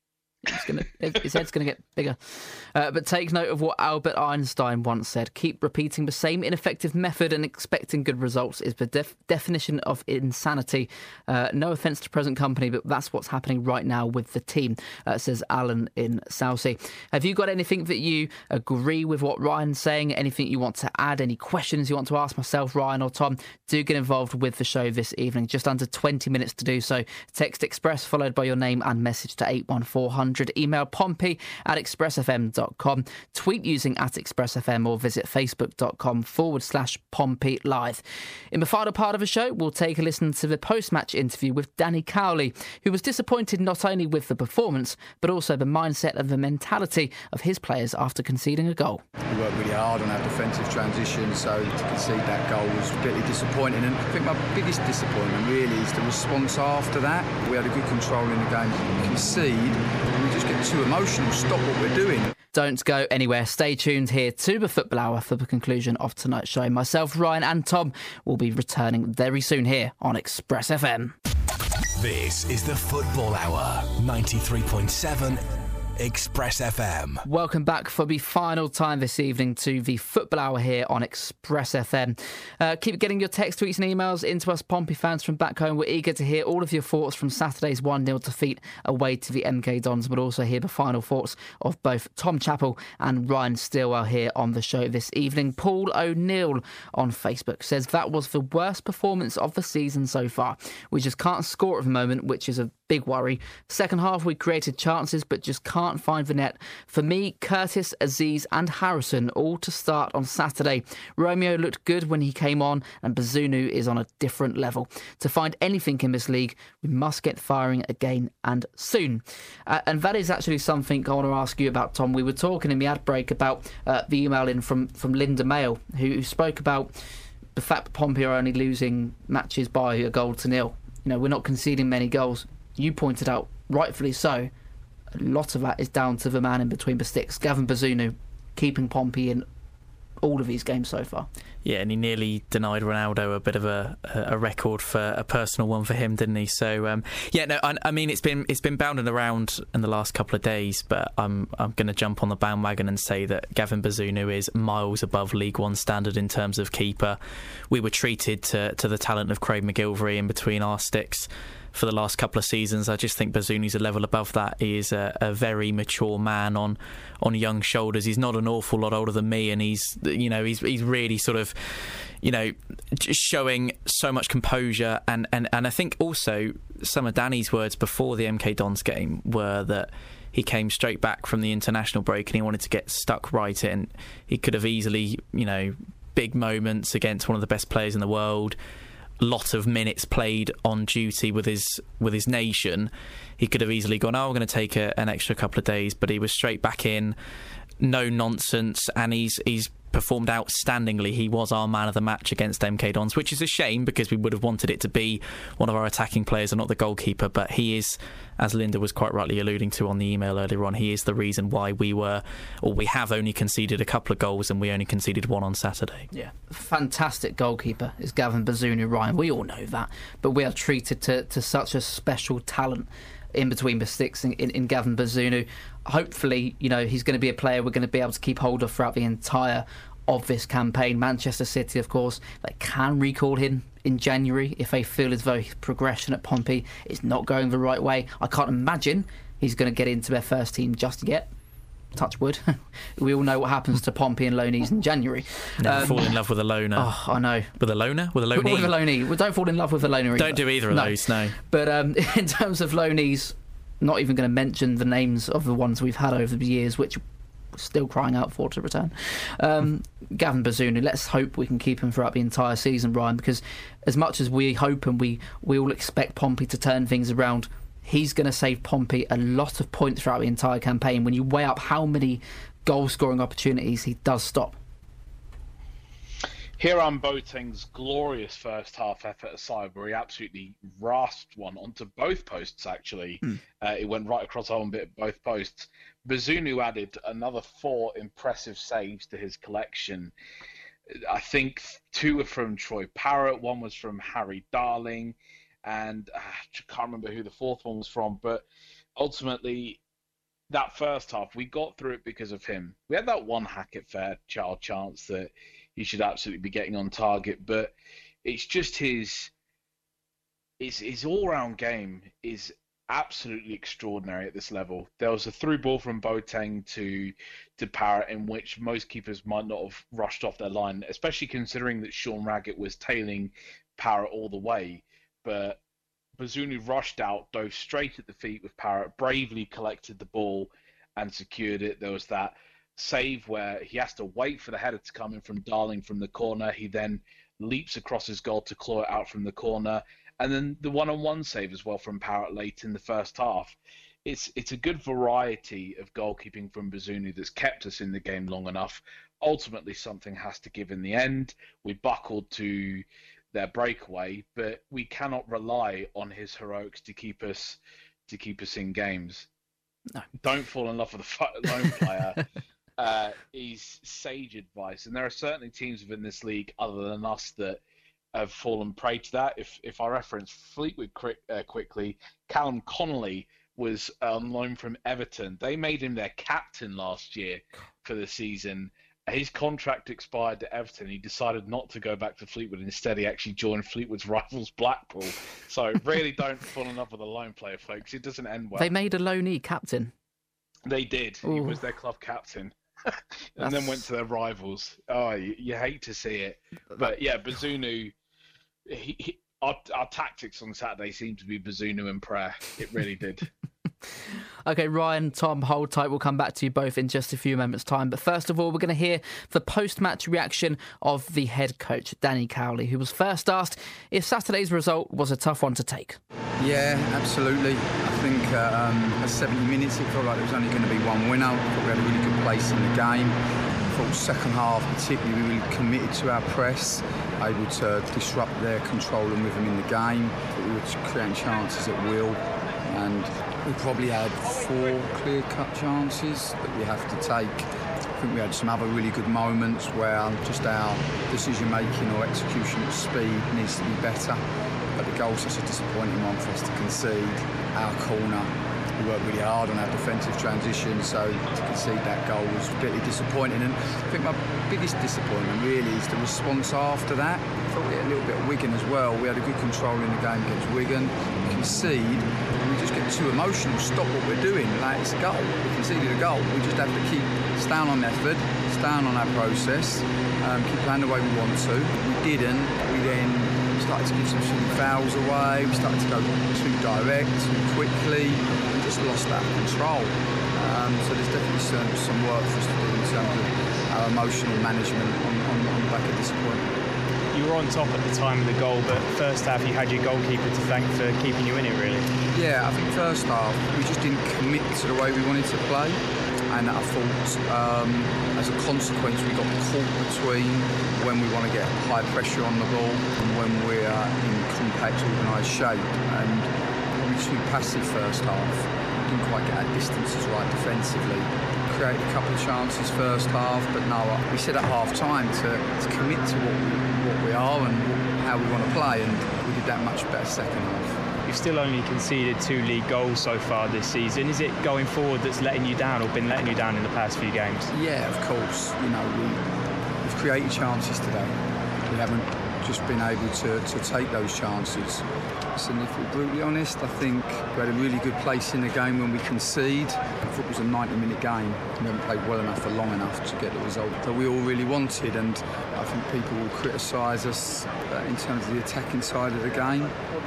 His head's going to get bigger. But take note of what Albert Einstein once said. Keep repeating the same ineffective method and expecting good results is the definition of insanity. No offence to present company, but that's what's happening right now with the team, says Alan in Southsea. Have you got anything that you agree with what Ryan's saying? Anything you want to add? Any questions you want to ask myself, Ryan or Tom? Do get involved with the show this evening. Just under 20 minutes to do so. Text Express followed by your name and message to 81400. Email pompey@expressfm.com. Tweet using @expressfm or visit facebook.com/Pompey Live. In the final part of the show, we'll take a listen to the post-match interview with Danny Cowley, who was disappointed not only with the performance, but also the mindset and the mentality of his players after conceding a goal. We worked really hard on our defensive transition, so to concede that goal was bitterly disappointing. And I think my biggest disappointment really is the response after that. We had a good control in the game. Concede, we just get too emotional, stop what we're doing. Don't go anywhere. Stay tuned here to the Football Hour for the conclusion of tonight's show. Myself, Ryan and Tom will be returning very soon here on Express FM. This is the Football Hour, 93.7 Express FM. Welcome back for the final time this evening to the Football Hour here on Express FM. Keep getting your text, tweets and emails into us Pompey fans from back home. We're eager to hear all of your thoughts from Saturday's 1-0 defeat away to the MK Dons, but also hear the final thoughts of both Tom Chappell and Ryan Stillwell here on the show this evening. Paul O'Neill on Facebook says that was the worst performance of the season so far. We just can't score at the moment, which is a big worry. Second half we created chances but just can't can't find the net. For me, Curtis, Aziz and Harrison all to start on Saturday. Romeo looked good when he came on, and Bazunu is on a different level. To find anything in this league, we must get firing again and soon. And that is actually something I want to ask you about, Tom. We were talking in the ad break about the email in from Linda Mail, who spoke about the fact that Pompey are only losing matches by 1-0. We're not conceding many goals. You pointed out, rightfully so, a lot of that is down to the man in between the sticks, Gavin Bazunu, keeping Pompey in all of these games so far. Yeah, and he nearly denied Ronaldo a bit of a record for a personal one for him, didn't he? So I mean it's been bounding around in the last couple of days, but I'm going to jump on the bandwagon and say that Gavin Bazunu is miles above League One standard in terms of keeper. We were treated to the talent of Craig McGilvery in between our sticks for the last couple of seasons. I just think Bazuni's a level above that. He is a very mature man on young shoulders. He's not an awful lot older than me, and he's really sort of showing so much composure, and I think also some of Danny's words before the MK Dons game were that he came straight back from the international break and he wanted to get stuck right in. He could have easily, big moments against one of the best players in the world, lot of minutes played on duty with his nation. He could have easily gone, we're going to take an extra couple of days, but he was straight back in, no nonsense, and he's performed outstandingly. He was our man of the match against MK Dons, which is a shame because we would have wanted it to be one of our attacking players and not the goalkeeper, but he is, as Linda was quite rightly alluding to on the email earlier on, he is the reason why we have only conceded a couple of goals and we only conceded one on Saturday. Yeah, fantastic goalkeeper is Gavin Bazunu, Ryan. We all know that, but we are treated to such a special talent in between the sticks in Gavin Bazunu. Hopefully, he's going to be a player we're going to be able to keep hold of throughout the entire of this campaign. Manchester City, of course, they can recall him in January if they feel as though his progression at Pompey is not going the right way. I can't imagine he's going to get into their first team just yet. Touch wood. We all know what happens to Pompey and loanees in January. Never fall in love with a loaner. Oh, I know. With a loaner? With a loanee? With a loanee. Well, don't fall in love with a loaner either. Don't do either of those, no. But in terms of loanees, not even going to mention the names of the ones we've had over the years, which we're still crying out for to return. Gavin Bazunu, let's hope we can keep him throughout the entire season, Brian, because as much as we hope and we all expect Pompey to turn things around, he's going to save Pompey a lot of points throughout the entire campaign when you weigh up how many goal-scoring opportunities he does stop. Hiram Boateng's glorious first half effort aside, where he absolutely rasped one onto both posts, actually. It went right across the whole bit of both posts. Bazunu added another 4 impressive saves to his collection. I think 2 were from Troy Parrott, 1 was from Harry Darling, and I can't remember who the 4th one was from, but ultimately that first half, we got through it because of him. We had that one Hackett Fairchild chance that he should absolutely be getting on target, but it's just his all-round game is absolutely extraordinary at this level. There was a through ball from Boateng to Parrott in which most keepers might not have rushed off their line, especially considering that Sean Raggett was tailing Parrott all the way. But Bazunu rushed out, dove straight at the feet with Parrott, bravely collected the ball and secured it. There was that save where he has to wait for the header to come in from Darling from the corner. He then leaps across his goal to claw it out from the corner. And then the one-on-one save as well from Parrott late in the first half. It's a good variety of goalkeeping from Bazunu that's kept us in the game long enough. Ultimately, something has to give in the end. We buckled to their breakaway, but we cannot rely on his heroics to keep us in games. No. Don't fall in love with a lone player. Is sage advice, and there are certainly teams within this league other than us that have fallen prey to that. If I reference Fleetwood quickly, Callum Connolly was on loan from Everton. They made him their captain last year for the season. His contract expired at Everton. He decided not to go back to Fleetwood. Instead, he actually joined Fleetwood's rivals, Blackpool. So really don't fall in love with a lone player, folks. It doesn't end well. They made a loanee captain. They did. Ooh. He was their club captain. And then went to their rivals. Oh, you hate to see it. But yeah, Bazunu... Our tactics on Saturday seemed to be Bazunu and prayer. It really did. OK, Ryan, Tom, hold tight. We'll come back to you both in just a few moments' time. But first of all, we're going to hear the post-match reaction of the head coach, Danny Cowley, who was first asked if Saturday's result was a tough one to take. Yeah, absolutely. I think at 70 minutes it felt like there was only going to be one winner. I thought we had a really good place in the game. I thought second half particularly we really committed to our press, able to disrupt their control and rhythm in the game. We were creating chances at will, and we probably had 4 clear-cut chances that we have to take. I think we had some other really good moments where just our decision-making or execution at speed needs to be better. But the goal's such a disappointing one for us to concede. Our corner, we worked really hard on our defensive transition, so to concede that goal was really disappointing. And I think my biggest disappointment really is the response after that. I thought we had a little bit of Wigan as well. We had a good control in the game against Wigan. We concede, and we just get too emotional, stop what we're doing. Like, it's a goal. We conceded a goal. We just have to keep staying on method, staying on our process, keep playing the way we want to. We didn't. We then started to give some silly fouls away. We started to go too direct, too quickly, and just lost that control. So there's definitely some work for us to do in terms of our emotional management on the back of disappointment. You were on top at the time of the goal, but first half you had your goalkeeper to thank for keeping you in it, really. Yeah, I think first half we just didn't commit to the way we wanted to play, and I thought as a consequence we got caught between when we want to get high pressure on the ball and when we are in compact, organised shape, and we were too passive first half. Didn't quite get our distances right defensively. Created a couple of chances first half, but no, we said at half time to commit to what we are and how we want to play, and we did that much better second half. You've still only conceded 2 league goals so far this season. Is it going forward that's letting you down, or been letting you down in the past few games? Yeah, of course. You know, we've created chances today. We haven't just been able to take those chances. And if we're brutally honest, I think we had a really good place in the game when we concede. Football was a 90-minute game. We haven't played well enough for long enough to get the result that we all really wanted, and I think people will criticise us in terms of the attacking side of the game.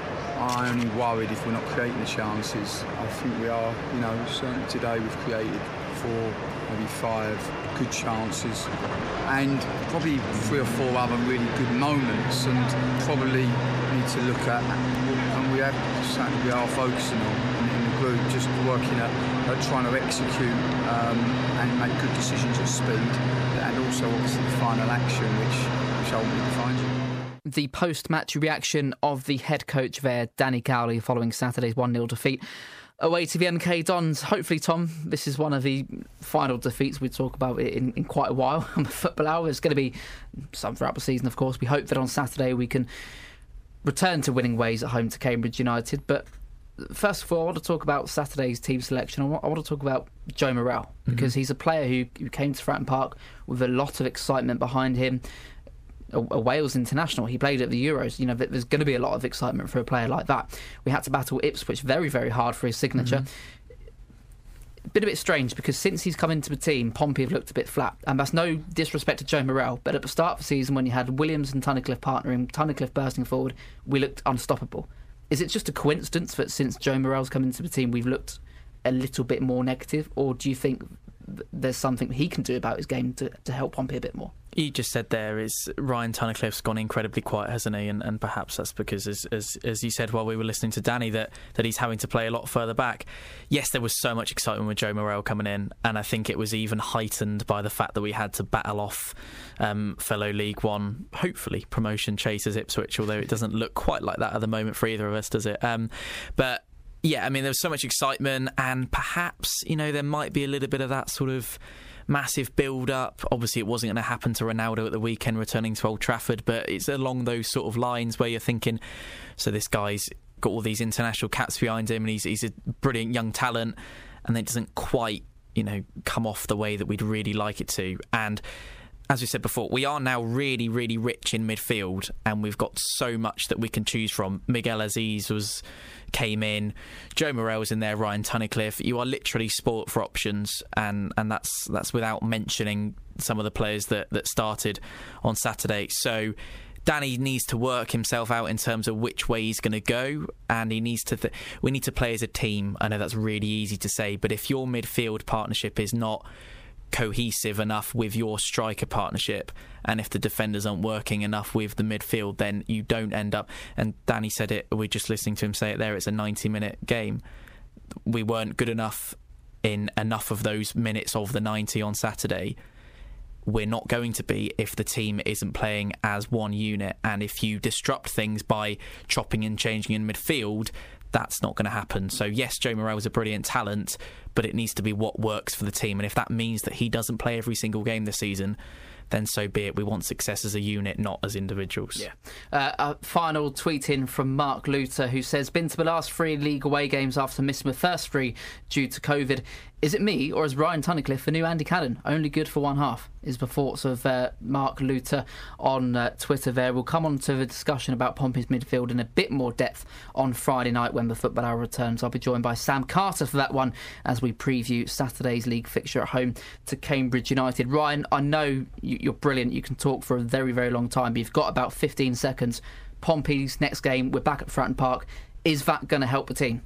I'm only worried if we're not creating the chances. I think we are, certainly today we've created 4, maybe 5 good chances, and probably 3 or 4 other really good moments, and probably need to look at, and we are focusing on in the group, just working at trying to execute and make good decisions at speed, and also obviously the final action which ultimately defines you. The post-match reaction of the head coach there, Danny Cowley, following Saturday's 1-0 defeat away to the MK Dons. Hopefully, Tom, this is one of the final defeats we talk about in quite a while on the Football Hour. There's going to be some throughout the season, of course. We hope that on Saturday we can return to winning ways at home to Cambridge United. But first of all, I want to talk about Saturday's team selection. I want to talk about Joe Morrell, because he's a player who came to Fratton Park with a lot of excitement behind him. A Wales international. He played at the Euros. There's going to be a lot of excitement for a player like that. We had to battle Ipswich very, very hard for his signature. Been a bit strange, because since he's come into the team, Pompey have looked a bit flat. And that's no disrespect to Joe Morrell, but at the start of the season, when you had Williams and Tunnicliffe partnering, Tunnicliffe bursting forward, we looked unstoppable. Is it just a coincidence that since Joe Morrell's come into the team, we've looked a little bit more negative? Or do you think there's something he can do about his game to help Pompey a bit more? You just said there is Ryan Tunnicliffe's gone incredibly quiet, hasn't he? And perhaps that's because, as you said while we were listening to Danny, that he's having to play a lot further back. Yes, there was so much excitement with Joe Morrell coming in, and I think it was even heightened by the fact that we had to battle off fellow League One, hopefully promotion chasers Ipswich, although it doesn't look quite like that at the moment for either of us, does it? But yeah, I mean, there was so much excitement, and perhaps, there might be a little bit of that sort of massive build-up. Obviously, it wasn't going to happen to Ronaldo at the weekend returning to Old Trafford, but it's along those sort of lines where you're thinking, so this guy's got all these international caps behind him, and he's a brilliant young talent, and then it doesn't quite, come off the way that we'd really like it to. And as we said before, we are now really, really rich in midfield, and we've got so much that we can choose from. Miguel Aziz came in, Joe Morrell's in there, Ryan Tunnicliffe. You are literally sport for options, and that's without mentioning some of the players that started on Saturday. So Danny needs to work himself out in terms of which way he's going to go, and he needs to. We need to play as a team. I know that's really easy to say, but if your midfield partnership is not cohesive enough with your striker partnership, and if the defenders aren't working enough with the midfield, then you don't end up. And Danny said it. We're just listening to him say it there. It's a 90-minute game. We weren't good enough in enough of those minutes of the 90 on Saturday. We're not going to be if the team isn't playing as one unit, and if you disrupt things by chopping and changing in midfield, that's not going to happen. So yes, Joe Morrell is a brilliant talent, but it needs to be what works for the team, and if that means that he doesn't play every single game this season, then so be it. We want success as a unit, not as individuals. Yeah. A final tweet in from Mark Luther, who says, been to the last 3 league away games after missing the first 3 due to COVID. Is it me, or is Ryan Tunnicliffe the new Andy Cadden? Only good for one half, is the thoughts of Mark Luther on Twitter there. We'll come on to the discussion about Pompey's midfield in a bit more depth on Friday night when the Football Hour returns. I'll be joined by Sam Carter for that one as we preview Saturday's league fixture at home to Cambridge United. Ryan, I know you're brilliant. You can talk for a very, very long time, but you've got about 15 seconds. Pompey's next game, we're back at Fratton Park. Is that going to help the team?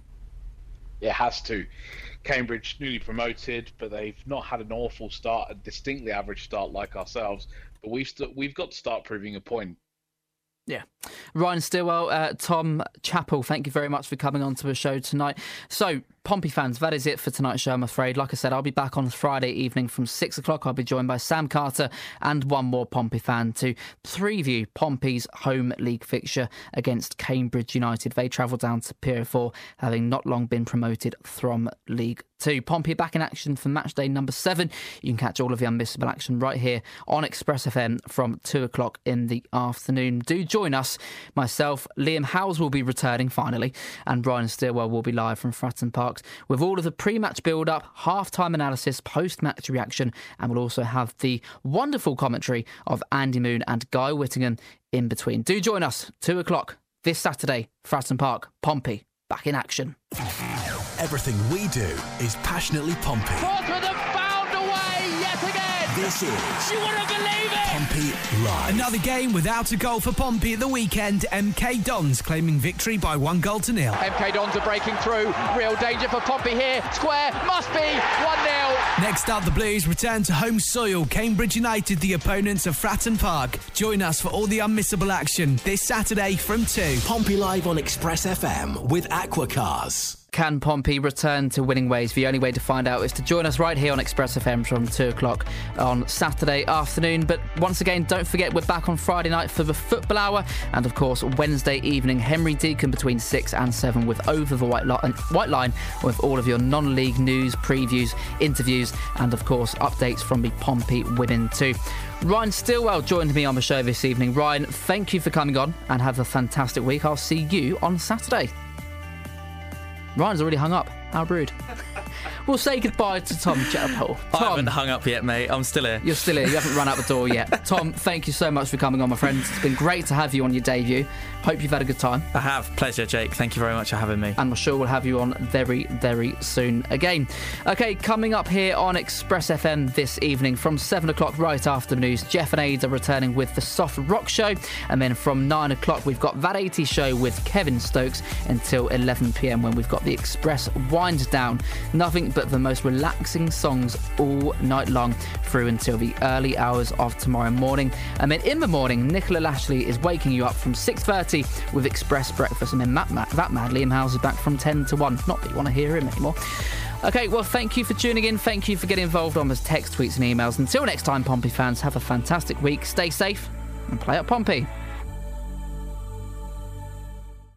It has to. Cambridge newly promoted, but they've not had an awful start, a distinctly average start like ourselves. But we've got to start proving a point. Yeah. Ryan Stillwell, Tom Chappell, thank you very much for coming on to the show tonight. So, Pompey fans, that is it for tonight's show, I'm afraid. Like I said, I'll be back on Friday evening from 6 o'clock. I'll be joined by Sam Carter and one more Pompey fan to preview Pompey's home league fixture against Cambridge United. They travel down to Pier 4, having not long been promoted from League 2. Pompey back in action for match day number 7. You can catch all of the unmissable action right here on Express FM from 2 o'clock in the afternoon. Do join us. Myself, Liam Howes will be returning finally, and Ryan Stillwell will be live from Fratton Park with all of the pre-match build-up, half-time analysis, post-match reaction, and we'll also have the wonderful commentary of Andy Moon and Guy Whittingham in between. Do join us, 2 o'clock this Saturday, Fratton Park, Pompey, back in action. Everything we do is passionately Pompey. Portsmouth have found a way yet again. This is... You wouldn't believe it! Pompey Live. Another game without a goal for Pompey at the weekend. MK Dons claiming victory by 1-0. MK Dons are breaking through. Real danger for Pompey here. Square must be 1-0. Next up, the Blues return to home soil. Cambridge United, the opponents of Fratton Park. Join us for all the unmissable action this Saturday from 2. Pompey Live on Express FM with Aqua Cars. Can Pompey return to winning ways? The only way to find out is to join us right here on Express FM from 2 o'clock on Saturday afternoon. But once again, don't forget we're back on Friday night for the Football Hour, and of course Wednesday evening, Henry Deacon between 6 and 7 with Over the White Line with all of your non-league news, previews, interviews, and of course updates from the Pompey women too. Ryan Stillwell joined me on the show this evening. Ryan, thank you for coming on and have a fantastic week. I'll see you on Saturday. Ryan's already hung up. How rude. We'll say goodbye to Tom Chappell. I haven't hung up yet, mate. I'm still here. You're still here. You haven't run out the door yet. Tom, thank you so much for coming on, my friend. It's been great to have you on your debut. Hope you've had a good time. I have. Pleasure, Jake. Thank you very much for having me. And I'm sure we'll have you on very, very soon again. OK, coming up here on Express FM this evening from 7 o'clock right after the news, Jeff and Aids are returning with the Soft Rock Show. And then from 9 o'clock, we've got That 80 Show with Kevin Stokes until 11 p.m. when we've got the Express Wind Down. Nothing but the most relaxing songs all night long through until the early hours of tomorrow morning. And then in the morning, Nicola Lashley is waking you up from 6:30 with Express Breakfast. And then that mad Liam Howes is back from 10 to 1. Not that you want to hear him anymore. OK, well, thank you for tuning in. Thank you for getting involved on those text, tweets and emails. Until next time, Pompey fans, have a fantastic week. Stay safe and play up Pompey.